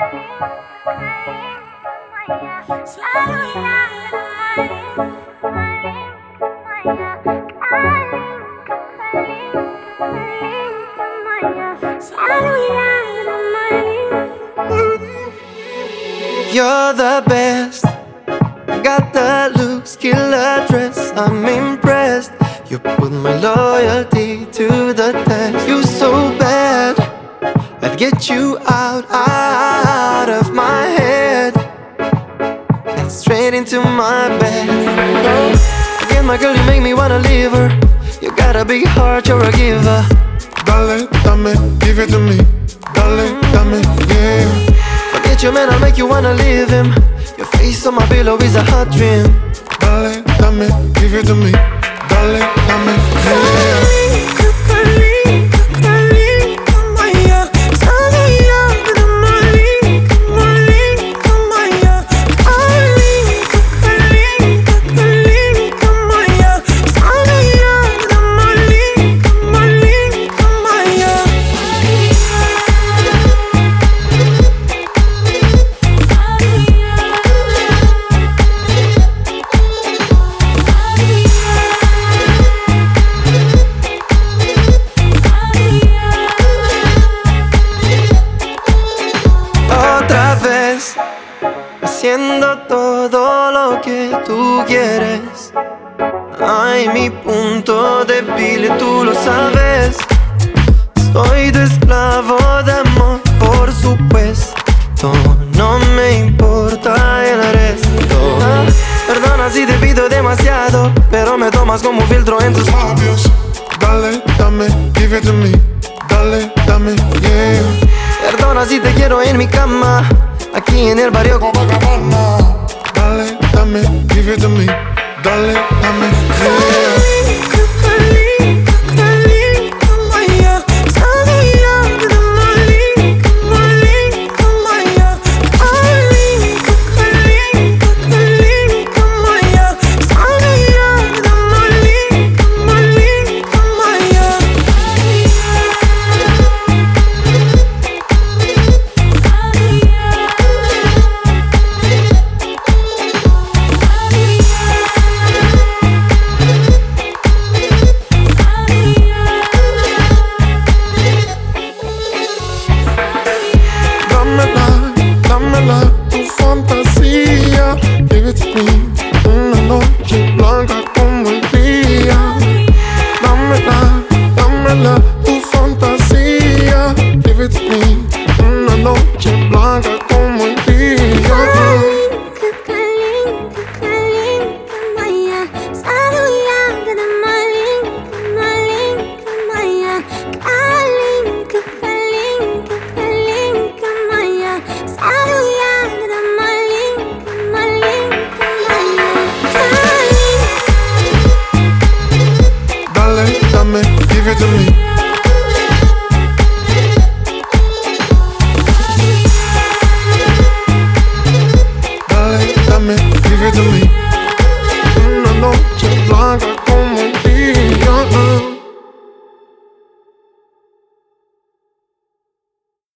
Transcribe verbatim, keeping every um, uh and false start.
You're the best. Got the look, skill, address. I'm impressed. You put my loyalty to the test. You're so bad, I'd get you out, out of my head and straight into my bed. Oh, again, my girl, you make me wanna leave her. You got a big heart, you're a giver. Dale, dame, give it to me. Dale, dame, yeah. Forget your man, I'll make you wanna leave him. Your face on my pillow is a hot dream. Dale, dame, give it to me. Dale, dame, yeah. Haciendo todo lo que tú quieres. Ay, mi punto débil, tú lo sabes. Soy tu esclavo de amor, por supuesto. No me importa el resto. Ah, perdona si te pido demasiado, pero me tomas como un filtro en tus labios. Dale, dame, give it to me. Dale, dame, yeah. Perdona si te quiero en mi cama, aquí en el barrio Copacabana. Dale, dame, give it to me. Dale, dame, yeah. Dámela, tu fantasía. Give it to me. Una noche blanca como el día. Dámela, dámela, tu fantasía. Give it to me. Una noche blanca como el día. Dale, dame, give it to me.